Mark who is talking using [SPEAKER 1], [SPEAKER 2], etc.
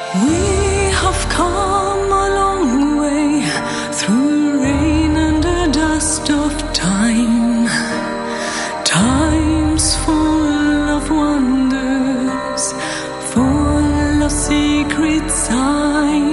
[SPEAKER 1] We have come a long way through rain and the dust of time. Times full of wonders, full of secret signs.